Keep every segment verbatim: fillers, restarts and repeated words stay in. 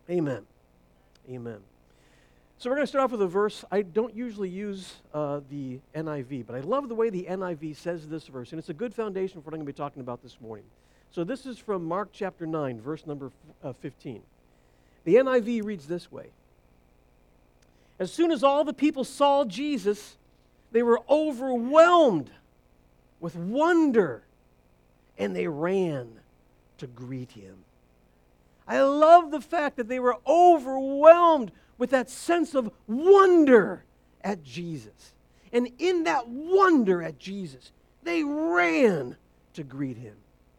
Amen. Amen. So we're going to start off with a verse. I don't usually use uh, the N I V, but I love the way the N I V says this verse, and it's a good foundation for what I'm going to be talking about this morning. So this is from Mark chapter nine, verse number uh, fifteen. The N I V reads this way. As soon as all the people saw Jesus, they were overwhelmed with wonder, and they ran to greet him. I love the fact that they were overwhelmed with that sense of wonder at Jesus. And in that wonder at Jesus, they ran to greet him.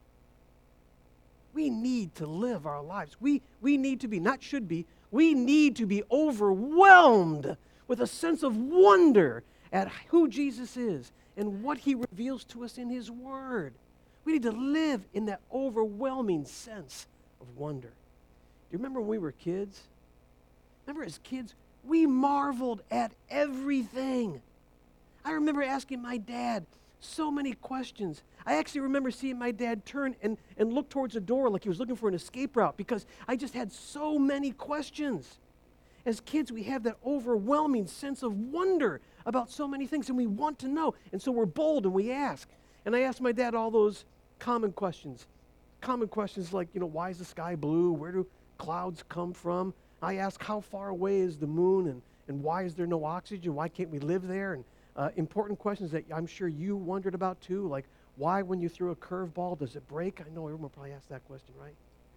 We need to live our lives. We, we need to be, not should be, we need to be overwhelmed with a sense of wonder at who Jesus is and what he reveals to us in his word. We need to live in that overwhelming sense of wonder. Do you remember when we were kids? Remember as kids, we marveled at everything. I remember asking my dad so many questions. I actually remember seeing my dad turn and, and look towards a door like he was looking for an escape route because I just had so many questions. As kids, we have that overwhelming sense of wonder about so many things, and we want to know. And so we're bold and we ask. And I asked my dad all those common questions. Common questions like, you know, why is the sky blue? Where do clouds come from? I ask, how far away is the moon? And, and why is there no oxygen? Why can't we live there? And uh, important questions that I'm sure you wondered about too, like why when you throw a curveball does it break? I know everyone probably asked that question, right?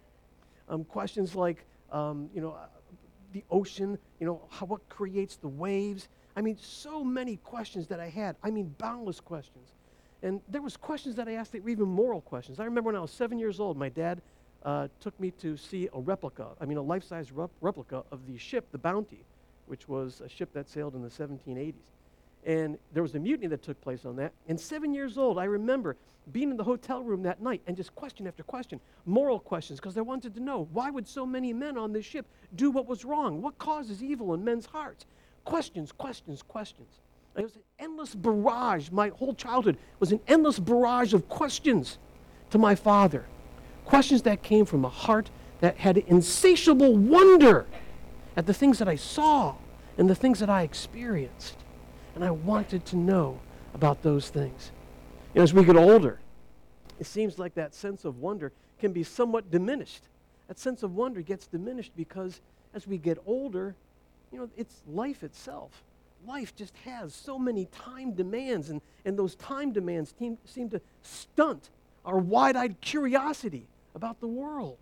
Um, questions like, um, you know, uh, the ocean, you know, how, what creates the waves? I mean, so many questions that I had. I mean, boundless questions. And there was questions that I asked that were even moral questions. I remember when I was seven years old, my dad uh, took me to see a replica, I mean a life-size rep- replica of the ship, the Bounty, which was a ship that sailed in the seventeen eighties. And there was a mutiny that took place on that. And seven years old, I remember being in the hotel room that night and just question after question, moral questions, because I wanted to know, why would so many men on this ship do what was wrong? What causes evil in men's hearts? Questions, questions, questions. It was an endless barrage. My whole childhood was an endless barrage of questions to my father. Questions that came from a heart that had insatiable wonder at the things that I saw and the things that I experienced. And I wanted to know about those things. You know, as we get older, it seems like that sense of wonder can be somewhat diminished. That sense of wonder gets diminished because as we get older, you know, it's life itself. Life just has so many time demands, and, and those time demands seem, seem to stunt our wide-eyed curiosity about the world.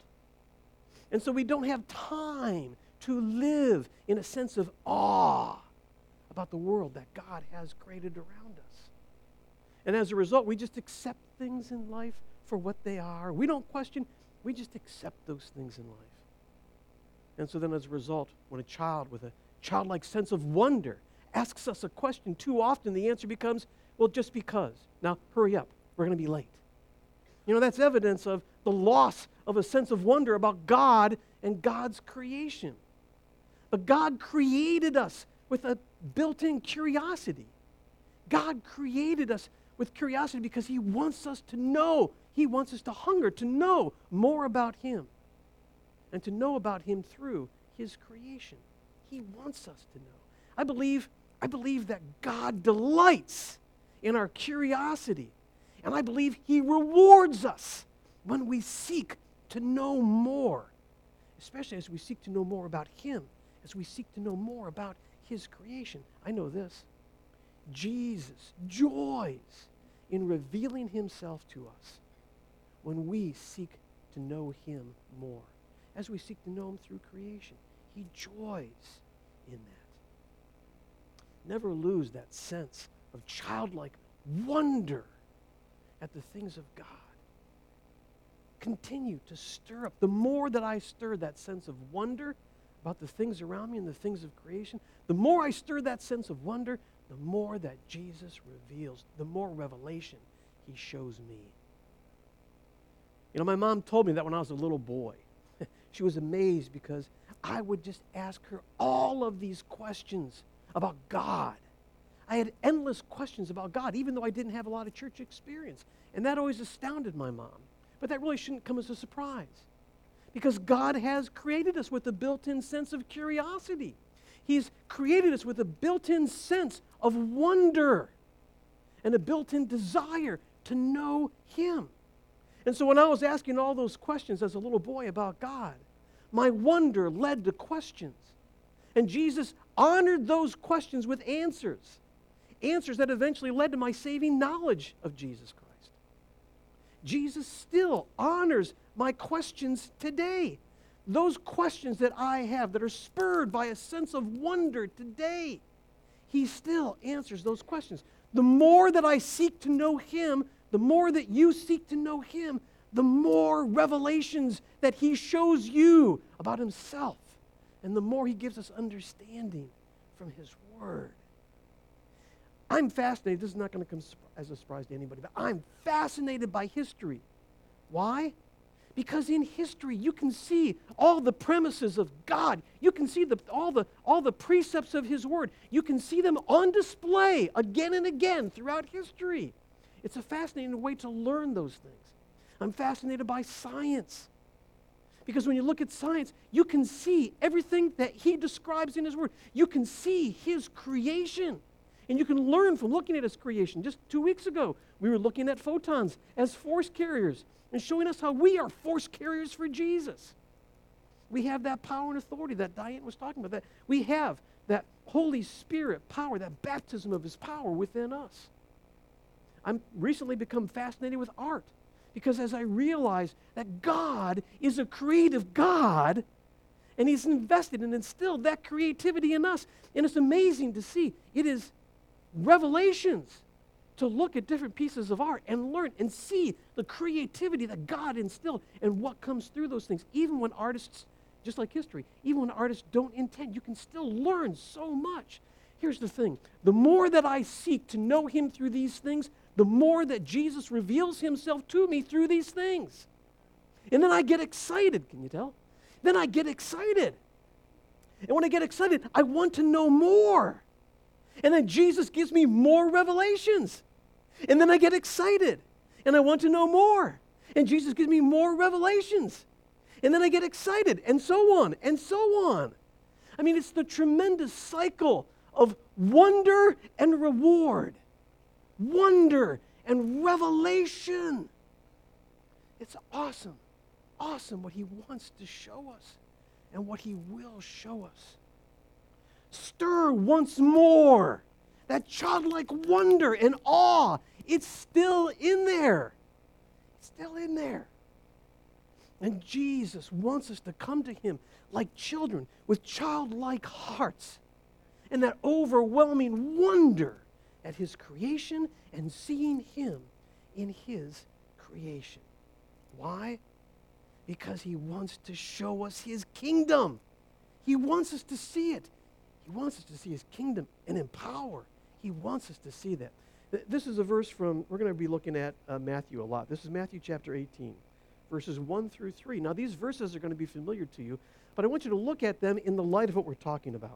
And so we don't have time to live in a sense of awe about the world that God has created around us. And as a result, we just accept things in life for what they are. We don't question, we just accept those things in life. And so then as a result, when a child with a childlike sense of wonder asks us a question, too often the answer becomes, well, just because. Now, hurry up. We're going to be late. You know, that's evidence of the loss of a sense of wonder about God and God's creation. But God created us with a built-in curiosity. God created us with curiosity because he wants us to know. He wants us to hunger, to know more about him and to know about him through his creation. He wants us to know. I believe, I believe that God delights in our curiosity, and I believe he rewards us when we seek to know more, especially as we seek to know more about him, as we seek to know more about his creation. I know this. Jesus joys in revealing himself to us when we seek to know him more, as we seek to know him through creation. He joys in that. Never lose that sense of childlike wonder at the things of God. Continue to stir up. The more that I stir that sense of wonder about the things around me and the things of creation, the more I stir that sense of wonder, the more that Jesus reveals, the more revelation he shows me. You know, my mom told me that when I was a little boy. She was amazed because I would just ask her all of these questions about God. I had endless questions about God, even though I didn't have a lot of church experience. And that always astounded my mom. But that really shouldn't come as a surprise. Because God has created us with a built-in sense of curiosity. He's created us with a built-in sense of wonder and a built-in desire to know Him. And so when I was asking all those questions as a little boy about God, my wonder led to questions. And Jesus honored those questions with answers. Answers that eventually led to my saving knowledge of Jesus Christ. Jesus still honors my questions today. Those questions that I have that are spurred by a sense of wonder today, He still answers those questions. The more that I seek to know Him, the more that you seek to know Him, the more revelations that He shows you about Himself, and the more He gives us understanding from His Word. I'm fascinated. This is not going to come as a surprise to anybody, but I'm fascinated by history. Why? Because in history, you can see all the premises of God. You can see the, all, the, all the precepts of His Word. You can see them on display again and again throughout history. It's a fascinating way to learn those things. I'm fascinated by science. Because when you look at science, you can see everything that He describes in His Word. You can see His creation. And you can learn from looking at His creation. Just two weeks ago, we were looking at photons as force carriers and showing us how we are force carriers for Jesus. We have that power and authority that Diane was talking about. That we have that Holy Spirit power, that baptism of His power within us. I'm recently become fascinated with art because as I realize that God is a creative God and He's invested and instilled that creativity in us. And it's amazing to see. It is revelations to look at different pieces of art and learn and see the creativity that God instilled and what comes through those things. Even when artists, just like history, even when artists don't intend, you can still learn so much. Here's the thing. The more that I seek to know Him through these things, the more that Jesus reveals Himself to me through these things. And then I get excited, can you tell? Then I get excited. And when I get excited, I want to know more. And then Jesus gives me more revelations. And then I get excited. And I want to know more. And Jesus gives me more revelations. And then I get excited. And so on. And so on. I mean, it's the tremendous cycle of wonder and reward. Wonder and revelation. It's awesome. Awesome what He wants to show us. And what He will show us. Stir once more. That childlike wonder and awe, it's still in there. It's still in there. And Jesus wants us to come to Him like children with childlike hearts and that overwhelming wonder at His creation and seeing Him in His creation. Why? Because He wants to show us His kingdom. He wants us to see it. He wants us to see His kingdom and in power. He wants us to see that. This is a verse from, we're going to be looking at uh, Matthew a lot. This is Matthew chapter eighteen, verses one through three. Now, these verses are going to be familiar to you, but I want you to look at them in the light of what we're talking about.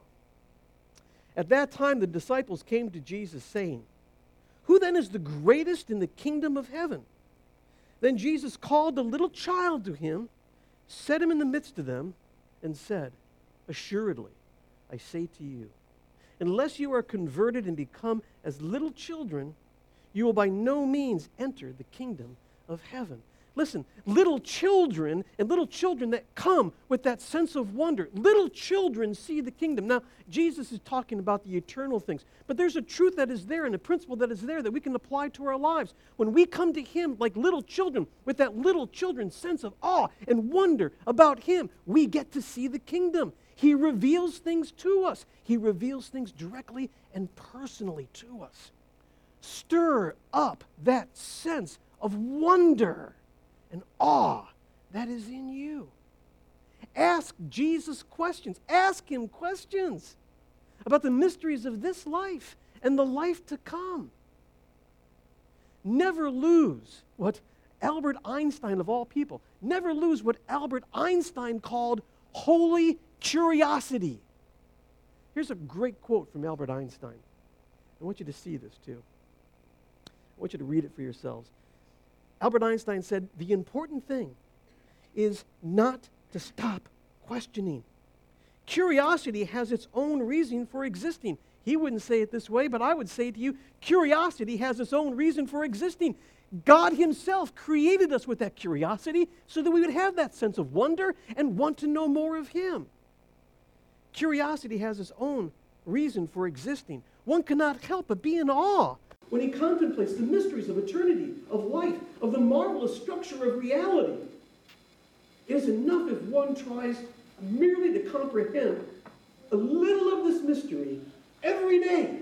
At that time, the disciples came to Jesus saying, "Who then is the greatest in the kingdom of heaven?" Then Jesus called a little child to Him, set him in the midst of them, and said, "Assuredly, I say to you, unless you are converted and become as little children, you will by no means enter the kingdom of heaven." Listen, little children and little children that come with that sense of wonder, little children see the kingdom. Now, Jesus is talking about the eternal things, but there's a truth that is there and a principle that is there that we can apply to our lives. When we come to Him like little children with that little children's sense of awe and wonder about Him, we get to see the kingdom. He reveals things to us. He reveals things directly and personally to us. Stir up that sense of wonder and awe that is in you. Ask Jesus questions. Ask Him questions about the mysteries of this life and the life to come. Never lose what Albert Einstein, of all people, never lose what Albert Einstein called holy curiosity. Here's a great quote from Albert Einstein. I want you to see this too. I want you to read it for yourselves. Albert Einstein said, "The important thing is not to stop questioning. Curiosity has its own reason for existing. He wouldn't say it this way, but I would say to you, curiosity has its own reason for existing. God himself created us with that curiosity so that we would have that sense of wonder and want to know more of him. Curiosity has its own reason for existing. One cannot help but be in awe when he contemplates the mysteries of eternity, of life, of the marvelous structure of reality. It is enough if one tries merely to comprehend a little of this mystery every day.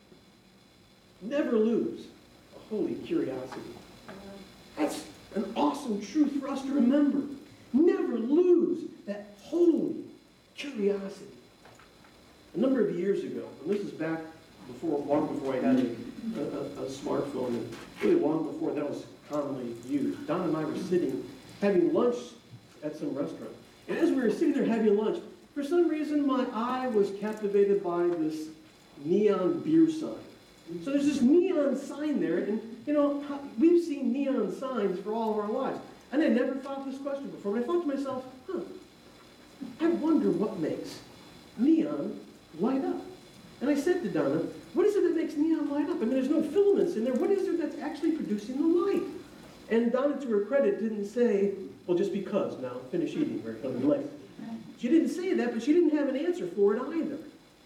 Never lose a holy curiosity. That's an awesome truth for us to remember. Never lose that holy curiosity. A number of years ago, and this is back before, long before I had a, a, a smartphone, and really long before that was commonly used, Don and I were sitting having lunch at some restaurant. And as we were sitting there having lunch, for some reason my eye was captivated by this neon beer sign. So there's this neon sign there, and you know, we've seen neon signs for all of our lives. And I never thought of this question before, but I thought to myself, huh, I wonder what makes neon light up. And I said to Donna, what is it that makes neon light up? I mean, there's no filaments in there. What is it that's actually producing the light? And Donna, to her credit, didn't say, well, just because. Now, finish eating. We're coming late. She didn't say that, but she didn't have an answer for it either.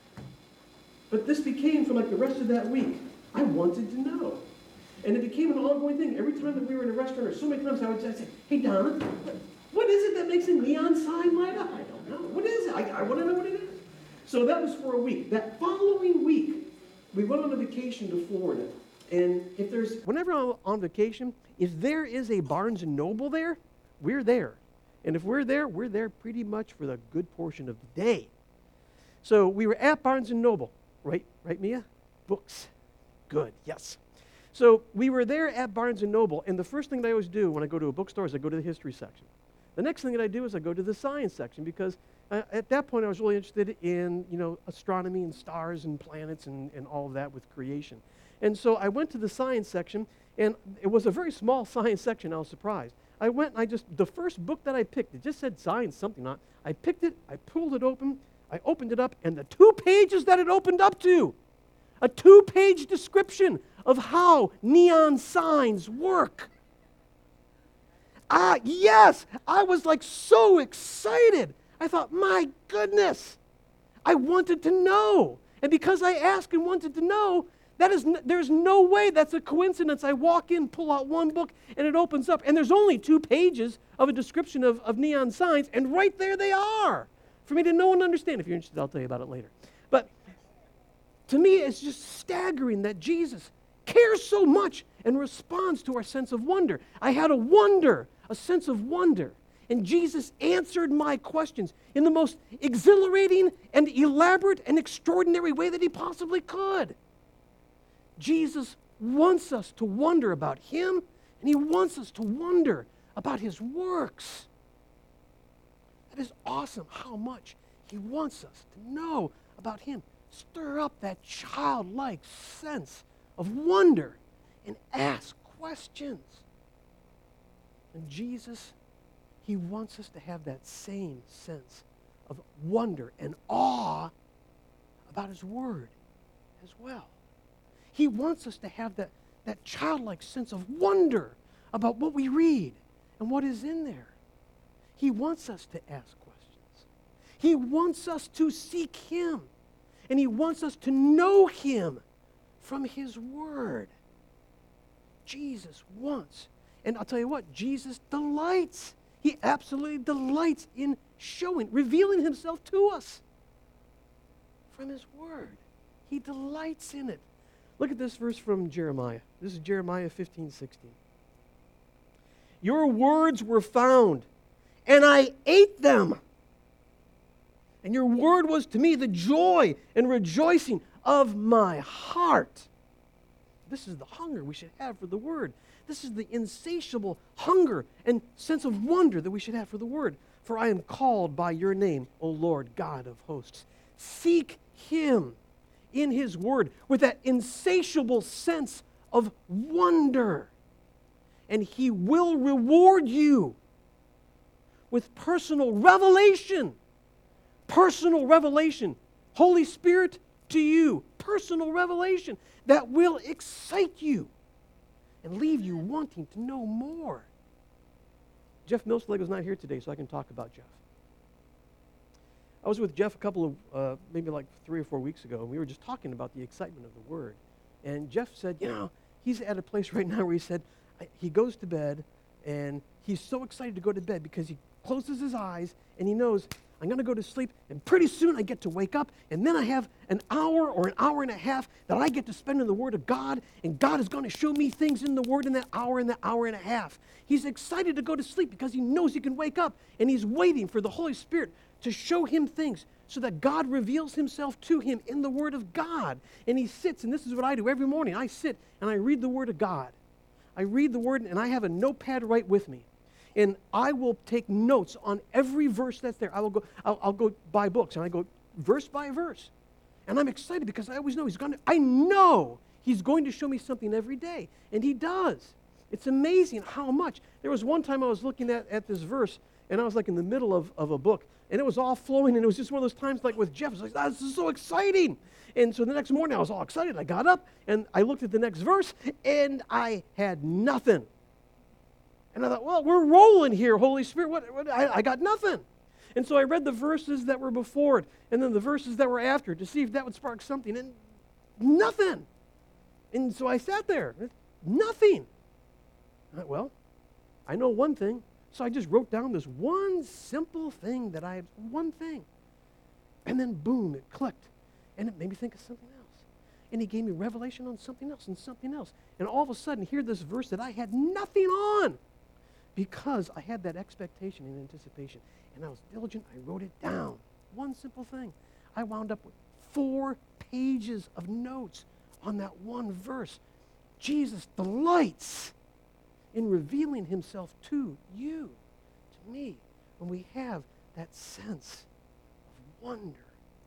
But this became, for like the rest of that week, I wanted to know. And it became an ongoing thing. Every time that we were in a restaurant, or so many times I would say, hey, Donna, what is it that makes a neon sign light up? I don't know. What is it? I, I want to know what it is. So that was for a week. That following week, we went on a vacation to Florida. And if there's, whenever I'm on vacation, if there is a Barnes and Noble there, we're there. And if we're there, we're there pretty much for the good portion of the day. So we were at Barnes and Noble, right? Right, Mia? Books. Good, yes. So we were there at Barnes and Noble, and the first thing that I always do when I go to a bookstore is I go to the history section. The next thing that I do is I go to the science section, because uh, at that point I was really interested in, you know, astronomy and stars and planets and, and all of that with creation. And so I went to the science section, and it was a very small science section. I was surprised. I went and I just, the first book that I picked, it just said science something on it. I picked it, I pulled it open, I opened it up, and the two pages that it opened up to, a two-page description of how neon signs work. Ah, yes, I was like so excited. I thought, my goodness, I wanted to know. And because I asked and wanted to know, that is, n- there's no way that's a coincidence. I walk in, pull out one book, and it opens up, and there's only two pages of a description of, of neon signs, and right there they are for me to know and understand. If you're interested, I'll tell you about it later. But to me, it's just staggering that Jesus cares so much and responds to our sense of wonder. I had a wonder, a sense of wonder, and Jesus answered my questions in the most exhilarating and elaborate and extraordinary way that he possibly could. Jesus wants us to wonder about him, and he wants us to wonder about his works. That is awesome how much he wants us to know about him. Stir up that childlike sense of wonder and ask questions. And Jesus, he wants us to have that same sense of wonder and awe about his word as well. He wants us to have that, that childlike sense of wonder about what we read and what is in there. He wants us to ask questions. He wants us to seek him. And he wants us to know him from his word. Jesus wants, and I'll tell you what, Jesus delights. He absolutely delights in showing, revealing himself to us from his word. He delights in it. Look at this verse from Jeremiah. This is Jeremiah fifteen sixteen. Your words were found, and I ate them. And your word was to me the joy and rejoicing of my heart. This is the hunger we should have for the word. This is the insatiable hunger and sense of wonder that we should have for the word. For I am called by your name, O Lord God of hosts. Seek him in his word with that insatiable sense of wonder. And he will reward you with personal revelation. Personal revelation. Holy Spirit to you. Personal revelation that will excite you and leave you wanting to know more. Jeff Millslake is not here today, so I can talk about Jeff. I was with Jeff a couple of, uh, maybe like three or four weeks ago, and we were just talking about the excitement of the Word. And Jeff said, you know, he's at a place right now where he said, he goes to bed, and he's so excited to go to bed because he closes his eyes, and he knows, I'm going to go to sleep, and pretty soon I get to wake up, and then I have an hour or an hour and a half that I get to spend in the Word of God, and God is going to show me things in the Word in that hour and that hour and a half. He's excited to go to sleep because he knows he can wake up, and he's waiting for the Holy Spirit to show him things so that God reveals himself to him in the Word of God. And he sits, and this is what I do every morning. I sit, and I read the Word of God. I read the Word, and I have a notepad right with me. And I will take notes on every verse that's there. I will go, I'll, I'll go buy books, and I go verse by verse. And I'm excited because I always know he's going to, I know he's going to show me something every day. And he does. It's amazing how much. There was one time I was looking at, at this verse, and I was like in the middle of, of a book, and it was all flowing, and it was just one of those times like with Jeff. I was like, oh, this is so exciting. And so the next morning I was all excited. I got up, and I looked at the next verse, and I had nothing. And I thought, well, we're rolling here, Holy Spirit. What, what, I, I got nothing. And so I read the verses that were before it, and then the verses that were after to see if that would spark something, and nothing. And so I sat there, nothing. I thought, well, I know one thing. So I just wrote down this one simple thing that I, one thing. And then boom, it clicked. And it made me think of something else. And he gave me revelation on something else and something else. And all of a sudden, here this verse that I had nothing on because I had that expectation and anticipation. And I was diligent. I wrote it down. One simple thing. I wound up with four pages of notes on that one verse. Jesus delights in revealing himself to you, to me, when we have that sense of wonder.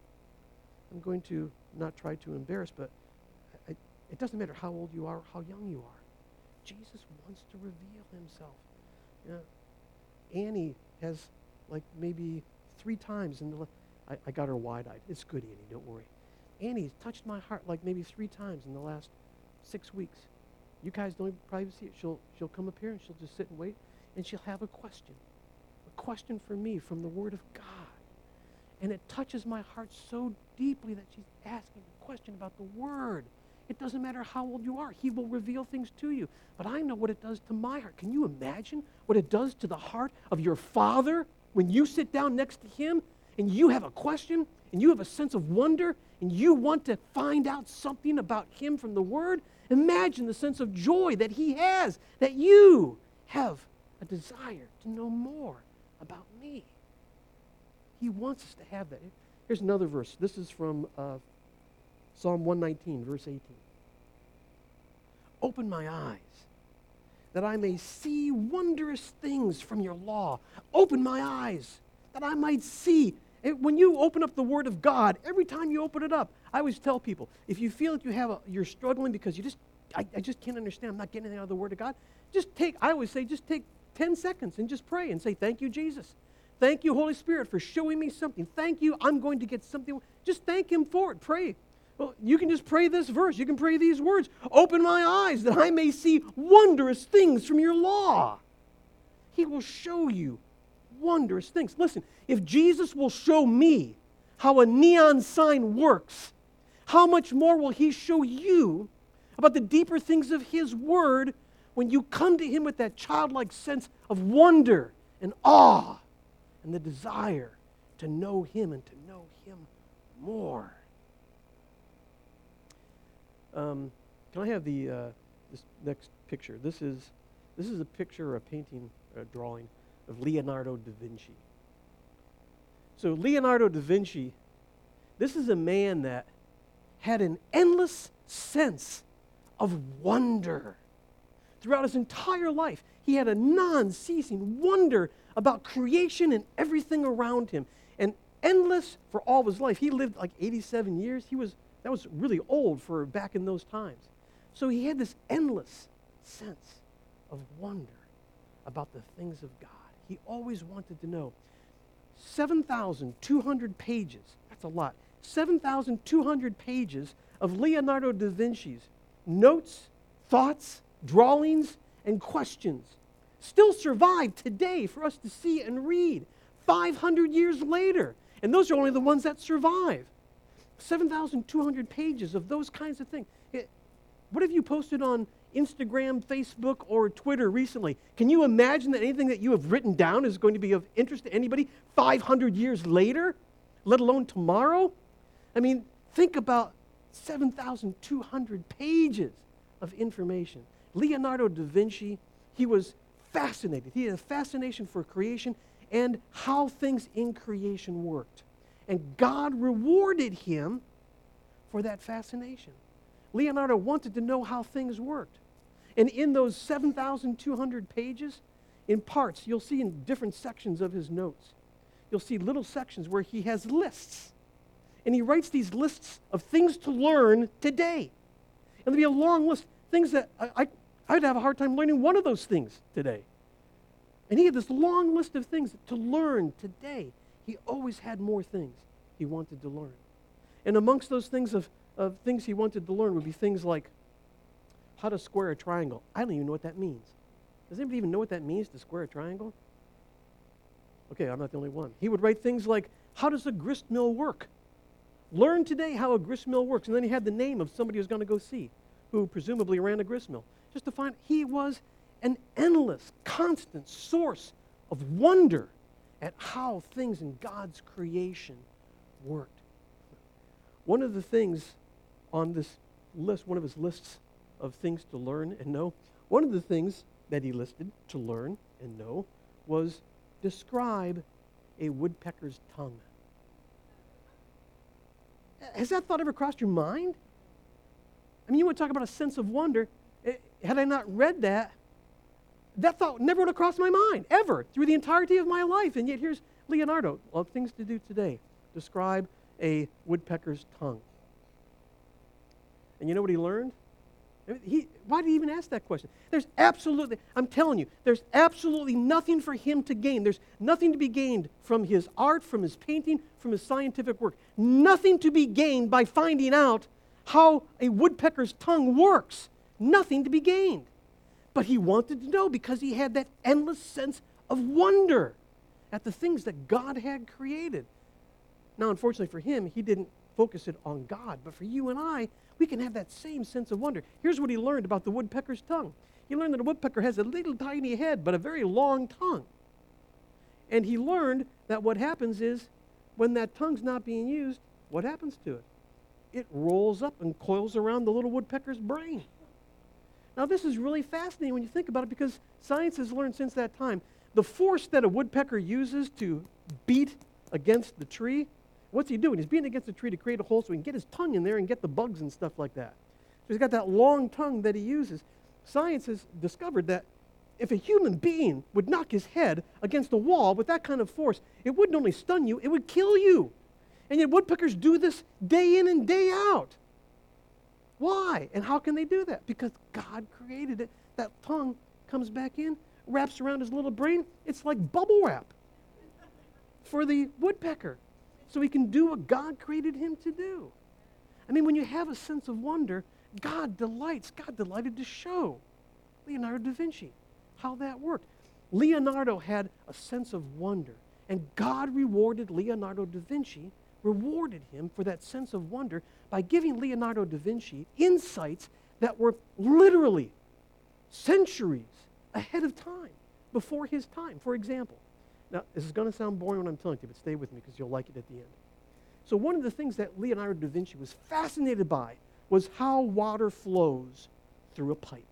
I'm going to not try to embarrass, but I, it doesn't matter how old you are or how young you are. Jesus wants to reveal himself. You know, Annie has like maybe three times in the, I, I got her wide-eyed. It's good, Annie, don't worry. Annie's touched my heart like maybe three times in the last six weeks. You guys don't probably see it. She'll, she'll come up here and she'll just sit and wait, and she'll have a question. A question for me from the Word of God. And it touches my heart so deeply that she's asking a question about the Word. It doesn't matter how old you are. He will reveal things to you. But I know what it does to my heart. Can you imagine what it does to the heart of your Father when you sit down next to Him and you have a question and you have a sense of wonder and you want to find out something about Him from the Word? Imagine the sense of joy that He has, that you have a desire to know more about me. He wants us to have that. Here's another verse. This is from uh, Psalm one nineteen, verse eighteen. Open my eyes, that I may see wondrous things from your law. Open my eyes, that I might see. And when you open up the Word of God, every time you open it up, I always tell people, if you feel that you have a, you're struggling because you just, I, I just can't understand, I'm not getting anything out of the Word of God, just take, I always say, just take ten seconds and just pray and say, thank you, Jesus. Thank you, Holy Spirit, for showing me something. Thank you, I'm going to get something. Just thank Him for it. Pray. Well, you can just pray this verse. You can pray these words. Open my eyes that I may see wondrous things from your law. He will show you wondrous things. Listen, if Jesus will show me how a neon sign works, how much more will He show you about the deeper things of His Word when you come to Him with that childlike sense of wonder and awe and the desire to know Him and to know Him more. Um, can I have the uh, this next picture? This is this is a picture, a painting, a drawing of Leonardo da Vinci. So Leonardo da Vinci, this is a man that had an endless sense of wonder. Throughout his entire life, he had a non-ceasing wonder about creation and everything around him. And endless for all of his life. He lived like eighty-seven years. He was that was really old for back in those times. So he had this endless sense of wonder about the things of God. He always wanted to know. seven thousand two hundred pages, that's a lot. seven thousand two hundred pages of Leonardo da Vinci's notes, thoughts, drawings, and questions still survive today for us to see and read five hundred years later. And those are only the ones that survive. seven thousand two hundred pages of those kinds of things. It, what have you posted on Instagram, Facebook, or Twitter recently? Can you imagine that anything that you have written down is going to be of interest to anybody five hundred years later, let alone tomorrow? I mean, think about seven thousand two hundred pages of information. Leonardo da Vinci, he was fascinated. He had a fascination for creation and how things in creation worked. And God rewarded him for that fascination. Leonardo wanted to know how things worked. And in those seven thousand two hundred pages, in parts, you'll see in different sections of his notes, you'll see little sections where he has lists. And he writes these lists of things to learn today. And there'll be a long list, things that I, I, I'd have a hard time learning one of those things today. And he had this long list of things to learn today. He always had more things he wanted to learn. And amongst those things of, of things he wanted to learn would be things like how to square a triangle. I don't even know what that means. Does anybody even know what that means, to square a triangle? Okay, I'm not the only one. He would write things like, how does a grist mill work? Learn today how a grist mill works. And then he had the name of somebody he was going to go see, who presumably ran a grist mill. Just to find he was an endless, constant source of wonder at how things in God's creation worked. One of the things on this list, one of his lists of things to learn and know, one of the things that he listed to learn and know was describe a woodpecker's tongue. Has that thought ever crossed your mind? I mean, you want to talk about a sense of wonder. Had I not read that, that thought never would have crossed my mind, ever, through the entirety of my life. And yet here's Leonardo, of things to do today. Describe a woodpecker's tongue. And you know what he learned? I mean, he, why did he even ask that question? There's absolutely, I'm telling you, there's absolutely nothing for him to gain. There's nothing to be gained from his art, from his painting, from his scientific work. Nothing to be gained by finding out how a woodpecker's tongue works. Nothing to be gained. But he wanted to know because he had that endless sense of wonder at the things that God had created. Now, unfortunately for him, he didn't focus it on God. But for you and I, we can have that same sense of wonder. Here's what he learned about the woodpecker's tongue. He learned that a woodpecker has a little tiny head, but a very long tongue. And he learned that what happens is, when that tongue's not being used, what happens to it? It rolls up and coils around the little woodpecker's brain. Now, this is really fascinating when you think about it, because science has learned since that time the force that a woodpecker uses to beat against the tree. What's he doing? He's beating against the tree to create a hole so he can get his tongue in there and get the bugs and stuff like that. So he's got that long tongue that he uses. Science has discovered that if a human being would knock his head against a wall with that kind of force, it wouldn't only stun you, it would kill you. And yet woodpeckers do this day in and day out. Why? And how can they do that? Because God created it. That tongue comes back in, wraps around his little brain. It's like bubble wrap for the woodpecker, so he can do what God created him to do. I mean, when you have a sense of wonder, God delights. God delighted to show Leonardo da Vinci how that worked. Leonardo had a sense of wonder, and God rewarded Leonardo da Vinci, rewarded him for that sense of wonder by giving Leonardo da Vinci insights that were literally centuries ahead of time, before his time. For example, now this is going to sound boring when I'm telling you, but stay with me because you'll like it at the end. So one of the things that Leonardo da Vinci was fascinated by was how water flows through a pipe.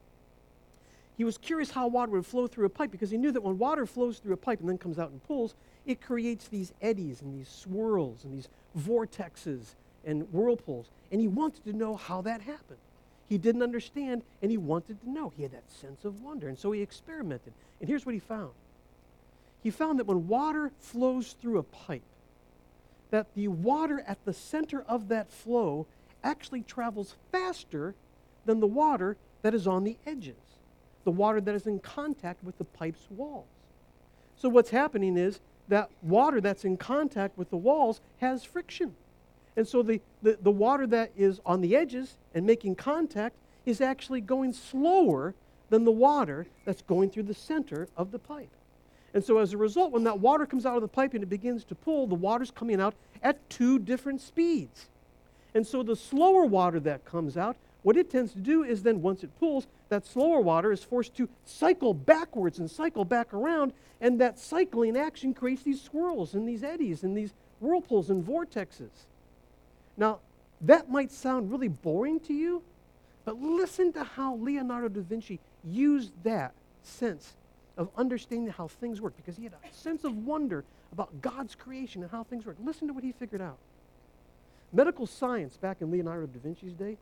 He was curious how water would flow through a pipe because he knew that when water flows through a pipe and then comes out in pools, it creates these eddies and these swirls and these vortexes and whirlpools. And he wanted to know how that happened. He didn't understand, and he wanted to know. He had that sense of wonder, and so he experimented. And here's what he found. He found that when water flows through a pipe, that the water at the center of that flow actually travels faster than the water that is on the edges, the water that is in contact with the pipe's walls. So what's happening is that water that's in contact with the walls has friction. And so the, the, the water that is on the edges and making contact is actually going slower than the water that's going through the center of the pipe. And so as a result, when that water comes out of the pipe and it begins to pull, the water's coming out at two different speeds. And so the slower water that comes out, what it tends to do is then once it pulls, that slower water is forced to cycle backwards and cycle back around, and that cycling action creates these swirls and these eddies and these whirlpools and vortexes. Now, that might sound really boring to you, but listen to how Leonardo da Vinci used that sense of understanding how things work, because he had a sense of wonder about God's creation and how things work. Listen to what he figured out. Medical science, back in Leonardo da Vinci's day,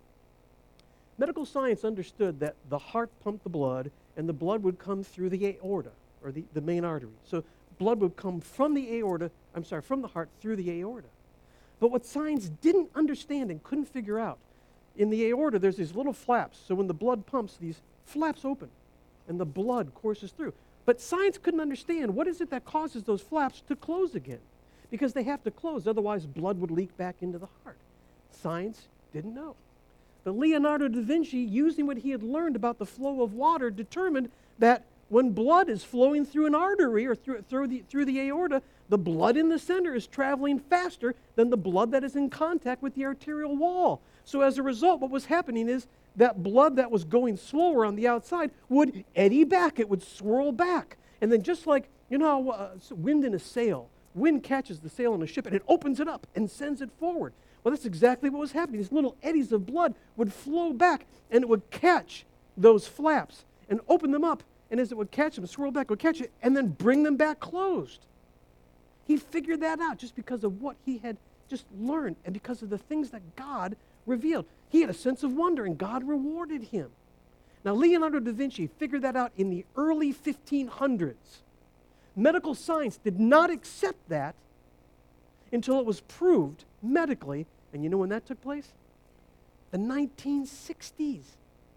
medical science understood that the heart pumped the blood, and the blood would come through the aorta, or the, the main artery. So blood would come from the aorta, I'm sorry, from the heart through the aorta. But what science didn't understand and couldn't figure out, in the aorta there's these little flaps. So when the blood pumps, these flaps open and the blood courses through. But science couldn't understand what is it that causes those flaps to close again, because they have to close, otherwise blood would leak back into the heart. Science didn't know. But Leonardo da Vinci, using what he had learned about the flow of water, determined that when blood is flowing through an artery or through, through, the, through the aorta, the blood in the center is traveling faster than the blood that is in contact with the arterial wall. So as a result, what was happening is that blood that was going slower on the outside would eddy back. It would swirl back. And then just like, you know how uh, wind in a sail, wind catches the sail on a ship and it opens it up and sends it forward. Well, that's exactly what was happening. These little eddies of blood would flow back, and it would catch those flaps and open them up. And as it would catch them, swirl back, it would catch it, and then bring them back closed. He figured that out just because of what he had just learned and because of the things that God revealed. He had a sense of wonder, and God rewarded him. Now, Leonardo da Vinci figured that out in the early fifteen hundreds. Medical science did not accept that until it was proved medically. And you know when that took place? The nineteen sixties.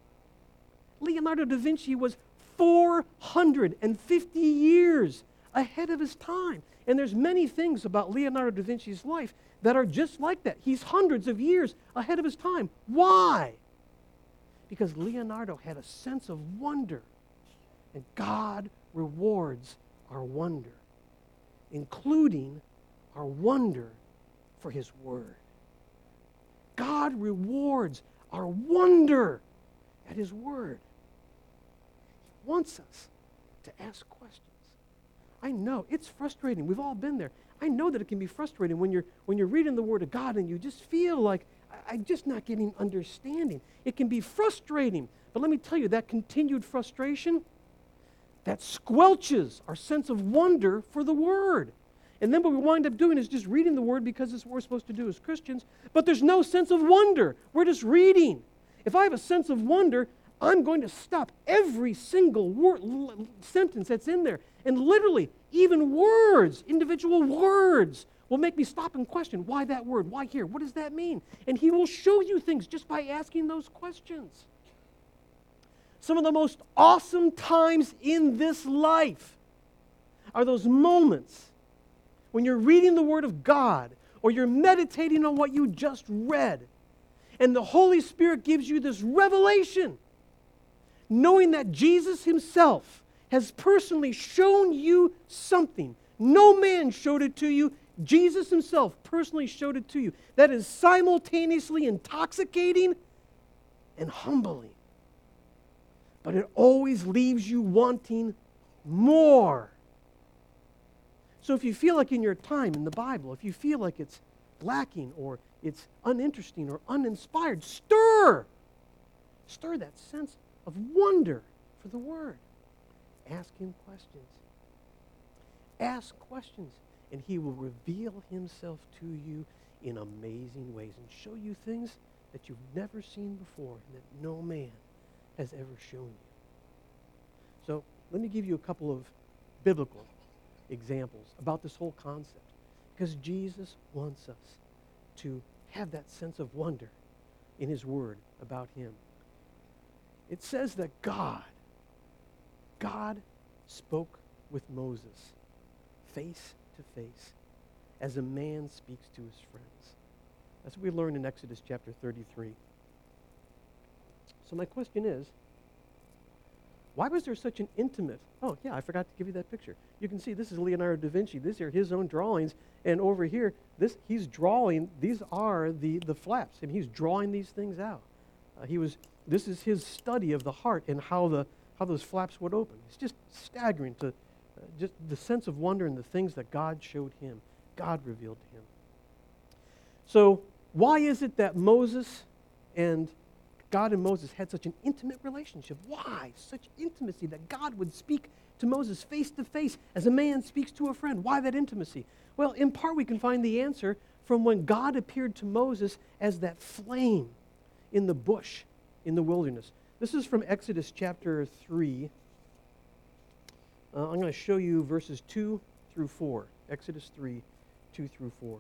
Leonardo da Vinci was four hundred fifty years ahead of his time. And there's many things about Leonardo da Vinci's life that are just like that. He's hundreds of years ahead of his time. Why? Because Leonardo had a sense of wonder, and God rewards our wonder, including our wonder for his word. God rewards our wonder at his word. He wants us to ask questions. I know it's frustrating. We've all been there. I know that it can be frustrating when you're when you're reading the Word of God and you just feel like, I, I'm just not getting understanding. It can be frustrating. But let me tell you, that continued frustration, that squelches our sense of wonder for the Word. And then what we wind up doing is just reading the Word because it's what we're supposed to do as Christians, but there's no sense of wonder. We're just reading. If I have a sense of wonder, I'm going to stop every single word, l- sentence that's in there. And literally, even words, individual words, will make me stop and question, why that word? Why here? What does that mean? And he will show you things just by asking those questions. Some of the most awesome times in this life are those moments when you're reading the Word of God or you're meditating on what you just read, and the Holy Spirit gives you this revelation, knowing that Jesus himself has personally shown you something. No man showed it to you. Jesus himself personally showed it to you. That is simultaneously intoxicating and humbling. But it always leaves you wanting more. So if you feel like in your time in the Bible, if you feel like it's lacking or it's uninteresting or uninspired, stir. Stir that sense of wonder for the Word. Ask him questions. Ask questions, and he will reveal himself to you in amazing ways and show you things that you've never seen before and that no man has ever shown you. So let me give you a couple of biblical examples about this whole concept, because Jesus wants us to have that sense of wonder in his word about him. It says that God, God spoke with Moses face to face, as a man speaks to his friends. That's what we learn in Exodus chapter thirty-three. So my question is, why was there such an intimate... Oh, yeah, I forgot to give you that picture. You can see this is Leonardo da Vinci. These are his own drawings. And over here, this he's drawing, these are the, the flaps, and he's drawing these things out. Uh, he was, this is his study of the heart and how the how those flaps would open. It's just staggering to uh, just the sense of wonder and the things that God showed him, God revealed to him. So why is it that Moses and God and Moses had such an intimate relationship? Why such intimacy that God would speak to Moses face to face as a man speaks to a friend? Why that intimacy? Well, in part we can find the answer from when God appeared to Moses as that flame in the bush in the wilderness. This is from Exodus chapter three. Uh, I'm going to show you verses two through four. Exodus three, two through four.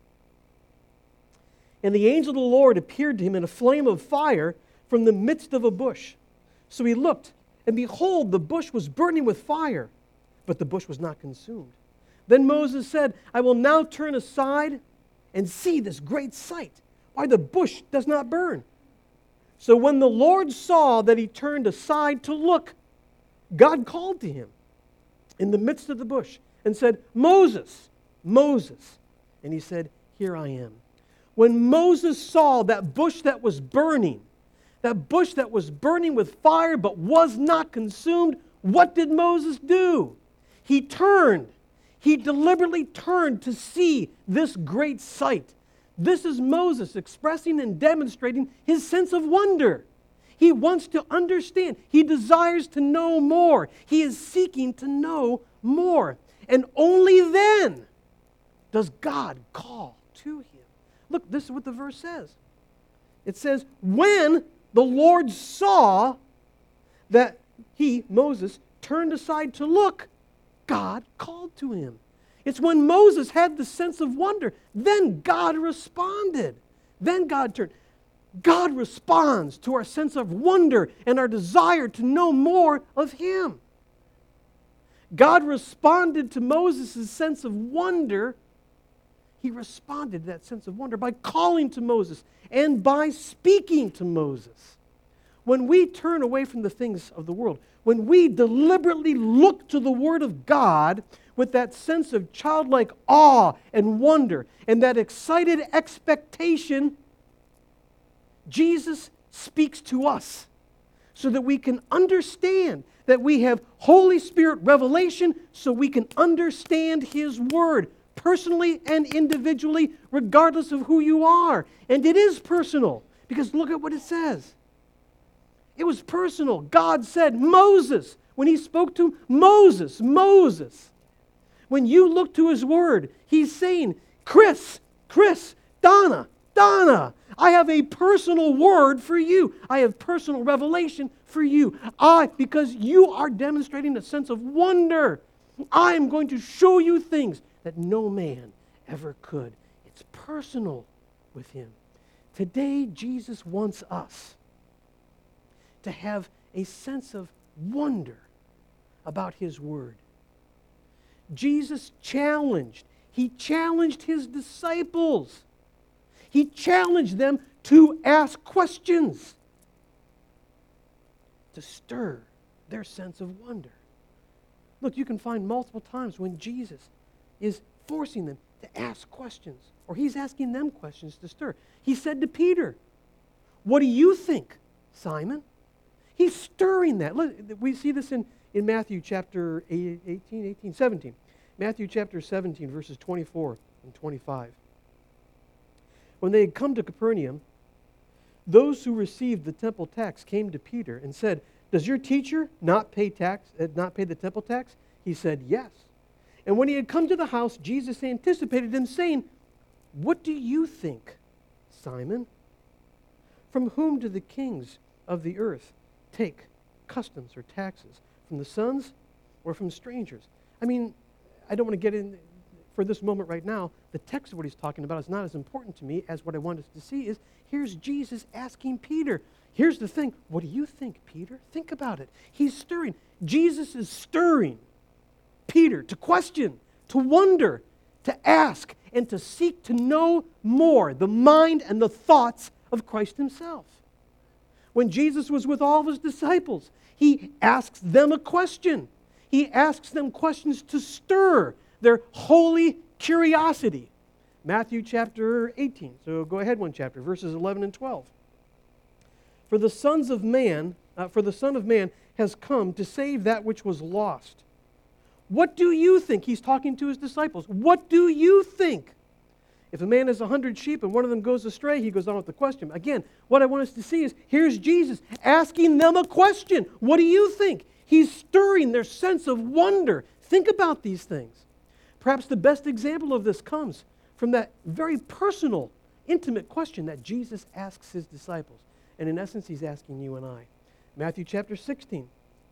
And the angel of the Lord appeared to him in a flame of fire from the midst of a bush. So he looked, and behold, the bush was burning with fire, but the bush was not consumed. Then Moses said, I will now turn aside and see this great sight, why the bush does not burn. So when the Lord saw that he turned aside to look, God called to him in the midst of the bush and said, Moses, Moses. And he said, here I am. When Moses saw that bush that was burning, that bush that was burning with fire but was not consumed, what did Moses do? He turned. He deliberately turned to see this great sight. This is Moses expressing and demonstrating his sense of wonder. He wants to understand. He desires to know more. He is seeking to know more. And only then does God call to him. Look, this is what the verse says. It says, when the Lord saw that he, Moses, turned aside to look, God called to him. It's when Moses had the sense of wonder, then God responded. Then God turned. God responds to our sense of wonder and our desire to know more of him. God responded to Moses' sense of wonder. He responded to that sense of wonder by calling to Moses and by speaking to Moses. When we turn away from the things of the world, when we deliberately look to the Word of God with that sense of childlike awe and wonder and that excited expectation, Jesus speaks to us so that we can understand, that we have Holy Spirit revelation so we can understand His Word personally and individually, regardless of who you are. And it is personal, because look at what it says. It was personal. God said, Moses, when He spoke to Moses, Moses. When you look to His Word, He's saying, Chris, Chris, Donna, Donna, I have a personal word for you. I have personal revelation for you. I, because you are demonstrating a sense of wonder, I am going to show you things that no man ever could. It's personal with Him. Today, Jesus wants us to have a sense of wonder about His Word. Jesus challenged. He challenged His disciples. He challenged them to ask questions, to stir their sense of wonder. Look, you can find multiple times when Jesus is forcing them to ask questions, or He's asking them questions to stir. He said to Peter, what do you think, Simon? He's stirring that. Look, we see this in, in Matthew chapter eighteen, eighteen, seventeen. Matthew chapter seventeen, verses twenty-four and twenty-five. When they had come to Capernaum, those who received the temple tax came to Peter and said, does your teacher not pay tax, uh, not pay the temple tax? He said, yes. And when he had come to the house, Jesus anticipated him, saying, what do you think, Simon? From whom do the kings of the earth take customs or taxes? From the sons or from strangers? I mean, I don't want to get in for this moment right now. The text of what he's talking about is not as important to me as what I want us to see is, here's Jesus asking Peter. Here's the thing. What do you think, Peter? Think about it. He's stirring. Jesus is stirring Peter to question, to wonder, to ask, and to seek to know more the mind and the thoughts of Christ himself. When Jesus was with all of his disciples, he asks them a question. He asks them questions to stir their holy curiosity. Matthew chapter eighteen. So go ahead one chapter, verses eleven and twelve. For the sons of man, uh, for the Son of Man has come to save that which was lost. What do you think? He's talking to his disciples. What do you think? If a man has a hundred sheep and one of them goes astray, he goes on with the question. Again, what I want us to see is, here's Jesus asking them a question. What do you think? He's stirring their sense of wonder. Think about these things. Perhaps the best example of this comes from that very personal, intimate question that Jesus asks his disciples. And in essence, he's asking you and I. Matthew chapter sixteen.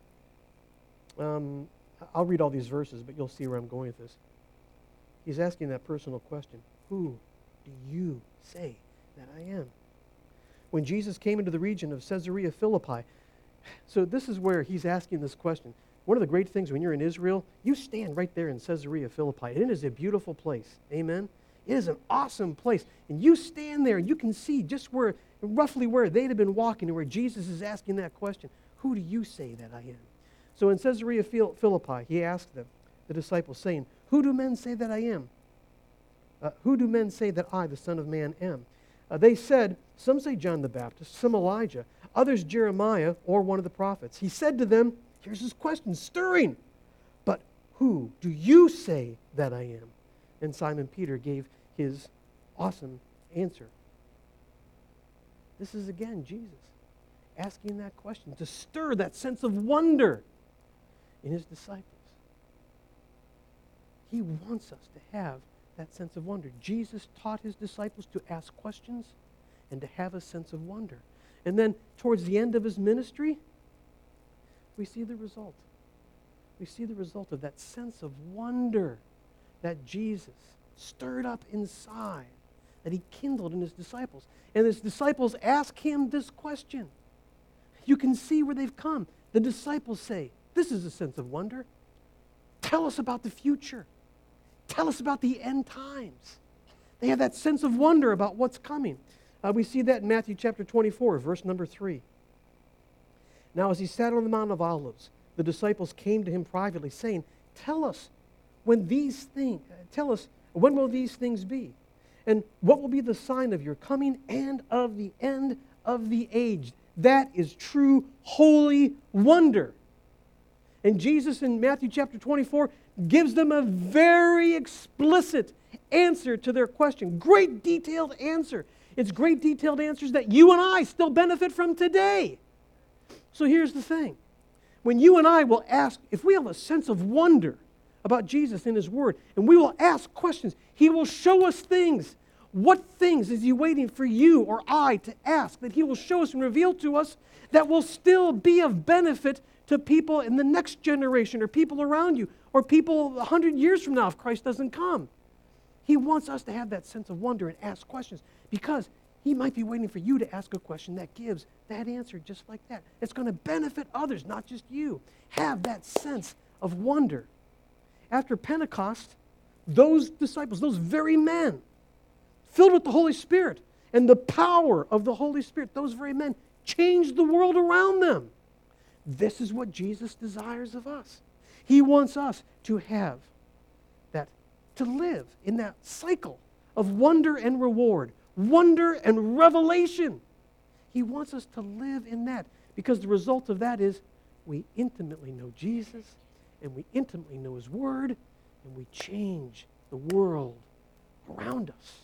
Um, I'll read all these verses, but you'll see where I'm going with this. He's asking that personal question. Who do you say that I am? When Jesus came into the region of Caesarea Philippi, so this is where he's asking this question. One of the great things when you're in Israel, you stand right there in Caesarea Philippi. It is a beautiful place. Amen? It is an awesome place. And you stand there and you can see just where, roughly where they'd have been walking and where Jesus is asking that question. Who do you say that I am? So in Caesarea Philippi, he asked them, the disciples, saying, who do men say that I am? Uh, who do men say that I, the Son of Man, am? Uh, they said, some say John the Baptist, some Elijah, others Jeremiah or one of the prophets. He said to them, here's his question, stirring, but who do you say that I am? And Simon Peter gave his awesome answer. This is again Jesus asking that question to stir that sense of wonder in his disciples. He wants us to have that sense of wonder. Jesus taught his disciples to ask questions and to have a sense of wonder. And then towards the end of his ministry, we see the result. We see the result of that sense of wonder that Jesus stirred up inside, that he kindled in his disciples. And his disciples ask him this question. You can see where they've come. The disciples say, this is a sense of wonder. Tell us about the future. Tell us about the end times. They have that sense of wonder about what's coming. Uh, we see that in Matthew chapter twenty-four, verse number three. Now as he sat on the Mount of Olives, the disciples came to him privately, saying, Tell us when these things, tell us, when will these things be? And what will be the sign of your coming and of the end of the age? That is true holy wonder. And Jesus in Matthew chapter twenty-four gives them a very explicit answer to their question. Great detailed answer. It's great detailed answers that you and I still benefit from today. So here's the thing. When you and I will ask, if we have a sense of wonder about Jesus and his word, and we will ask questions, he will show us things. What things is he waiting for you or I to ask that he will show us and reveal to us that will still be of benefit to people in the next generation or people around you or people a hundred years from now if Christ doesn't come? He wants us to have that sense of wonder and ask questions because he might be waiting for you to ask a question that gives that answer just like that. It's going to benefit others, not just you. Have that sense of wonder. After Pentecost, those disciples, those very men, filled with the Holy Spirit and the power of the Holy Spirit, those very men changed the world around them. This is what Jesus desires of us. He wants us to have that, to live in that cycle of wonder and reward, wonder and revelation. He wants us to live in that because the result of that is we intimately know Jesus and we intimately know his word and we change the world around us.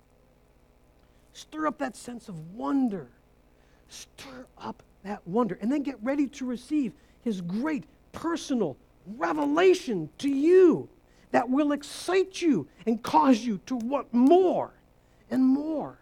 Stir up that sense of wonder. Stir up that wonder. And then get ready to receive his great personal revelation to you that will excite you and cause you to want more and more.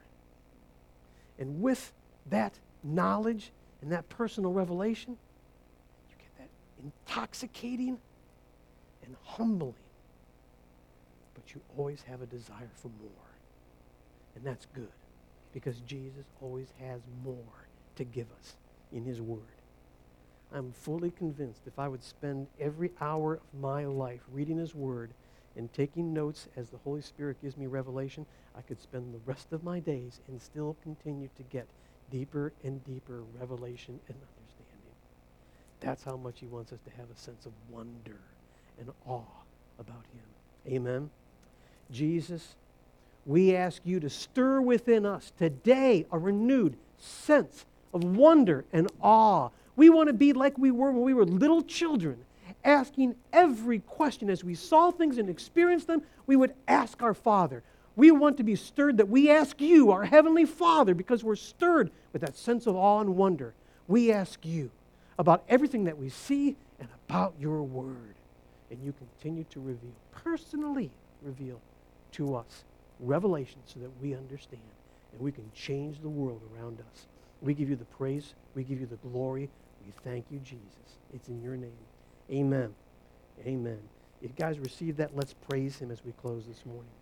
And with that knowledge and that personal revelation, you get that intoxicating and humbling. But you always have a desire for more. And that's good. Because Jesus always has more to give us in his word. I'm fully convinced if I would spend every hour of my life reading his word and taking notes as the Holy Spirit gives me revelation, I could spend the rest of my days and still continue to get deeper and deeper revelation and understanding. That's how much he wants us to have a sense of wonder and awe about him. Amen. Jesus, we ask you to stir within us today a renewed sense of wonder and awe. We want to be like we were when we were little children, asking every question as we saw things and experienced them. We would ask our Father. We want to be stirred that we ask you, our Heavenly Father, because we're stirred with that sense of awe and wonder. We ask you about everything that we see and about your word. And you continue to reveal, personally reveal to us revelation so that we understand and we can change the world around us. We give you the praise. We give you the glory. We thank you, Jesus. It's in your name. Amen. Amen. If you guys receive that, let's praise him as we close this morning.